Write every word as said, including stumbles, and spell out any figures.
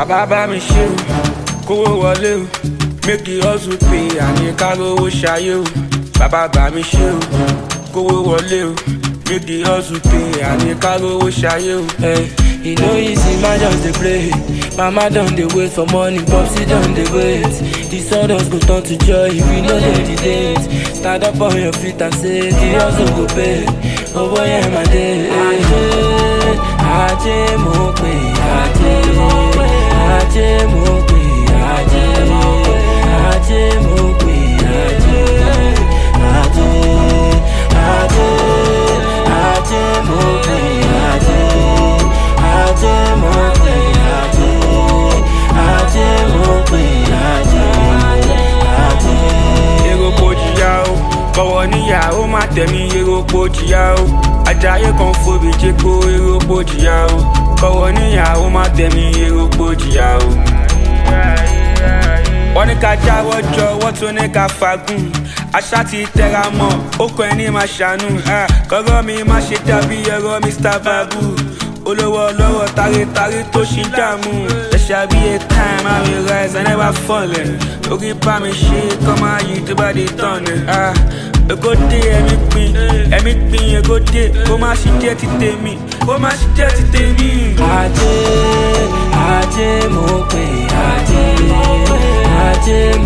bàbá bá mi ṣe o, kówó wọlé o, make the hustle pay, àní ká rówó ṣayé o. Bàbá bá mi ṣe o, kówó wọlé o, make the hustle pay, àní ká rówó ṣayé o. Hey, e no easy, man just dey play. Mama don dey wait for money, popsi don dey wait. The sawdust go turn to joy if we no dey the date. Stand up on your feet and say the hustle go pay. Oh boy, yeah, my day. Ajé, ajé mo pe, ajé, ajé mo pe, ajé, ajé mo pe, ajé, ajé, ajé, ajé mo pe, ajé, ajé mo pe, ajé, ajé mo pe, ajé, ajé. Èrò kò jìyà o, kọ̀wọ̀ níyàwó má tẹ̀mí èrò kò jìyà o. Ajáyé kan fòbí jẹ́ kó èrò kò jìyà o. Kọ̀wọ̀ níyàwó má tẹ̀mí èrò kò jìyà o. Wọ́n ní ká jáwọ́ jọ, wọ́n tún ní ká fagùn. Aṣá ti tẹra mọ́, ó kọ ẹni máa ṣàánú. Kọ́rọ́ mi má ṣe dàbí ẹ̀rọ mister Babu. Olówó ọlọ́wọ́ tarí-tarí tó ṣì ń dààmú. There shall be a time I will rise and never fall. Orí bá mi ṣe kọ́ máa yí tó bá di tán. Èkó dé ẹ̀mí pin, ẹ̀mí pin èkó dé. Kó má ṣe jẹ́ ti tèmi, kó má ṣe jẹ́ ti tèmi. Ajé, ajé mo pe, ajé, ajé